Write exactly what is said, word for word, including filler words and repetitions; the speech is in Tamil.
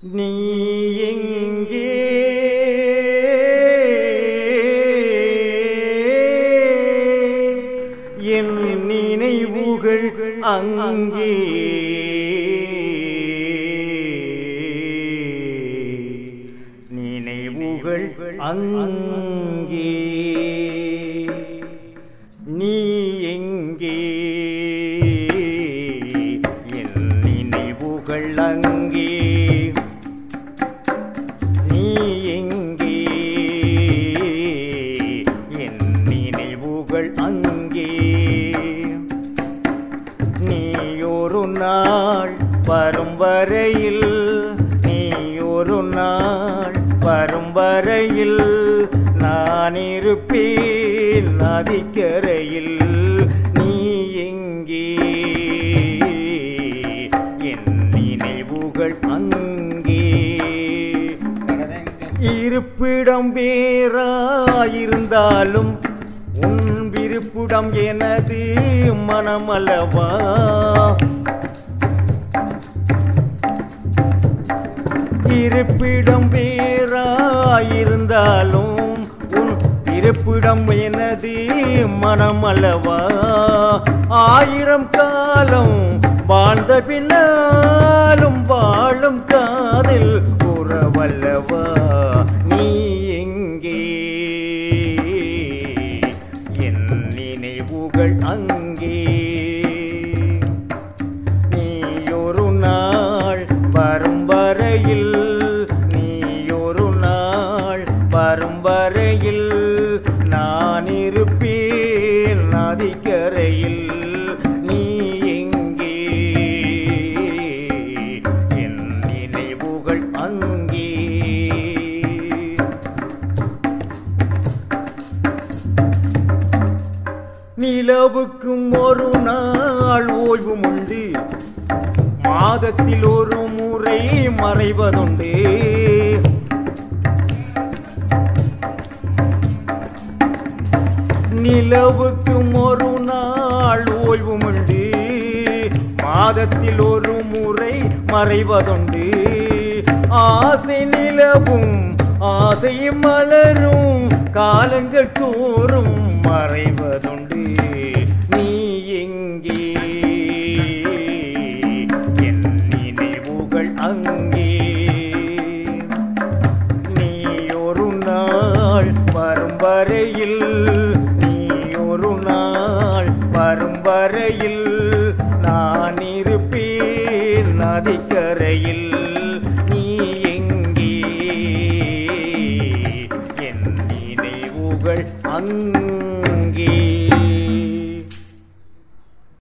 நீ எங்கே என் நினைவுகள் அங்கே நினைவுகள் அங்கே நீ எங்கே என் நினைவுகள் அங்கே நீ எங்கே என் நினைவுகள் அங்கே நீ ஒரு நாள் வரும் வரையில் நீ ஒரு நாள் வரும் வரையில் நான் இருப்பேன் நதிக்கரையில் நீ எங்கே என் நினைவுகள் அங்கே இருப்பிடம் வேறாயிருந்தாலும் உன் விருப்பிடம் எனது மனமல்லவா இருப்பிடம் வேறாயிருந்தாலும் உன் இருப்பிடம் எனது மனமல்லவா ஆயிரம் காலம் வாழ்ந்த பின்னாலும் வாழும் காதில் உறவல்லவா நீ எங்கே என் நினைவுகள் அங்கே நீ ஒரு நாள் வரும் வரையில் நீ ஒரு நாள் வரும் வரையில் நான் இருப்பேன் நதிக்கரையில் நீ எங்கே என் நினைவுகள் அங்கே நிலவுக்கும் ஒரு நாள் ஓய்வும் உண்டு மாதத்தில் ஒரு முறை மறைவதுண்டு நிலவுக்கும் ஒரு நாள் ஓய்வும் உண்டு மாதத்தில் ஒரு முறை மறைவதுண்டு ஆசை நிலவும் ஆசை மலரும் காலங்கள் தோறும் மறைவதுண்டு நீ எங்கே என் நினைவுகள் அங்கே நீ ஒரு நாள் வரும் வரையில் நீ ஒரு நாள் வரும் வரையில் நான் இருப்பேன் நதிக்கரையில் நீ எங்கே என் நினைவுகள் அங்கே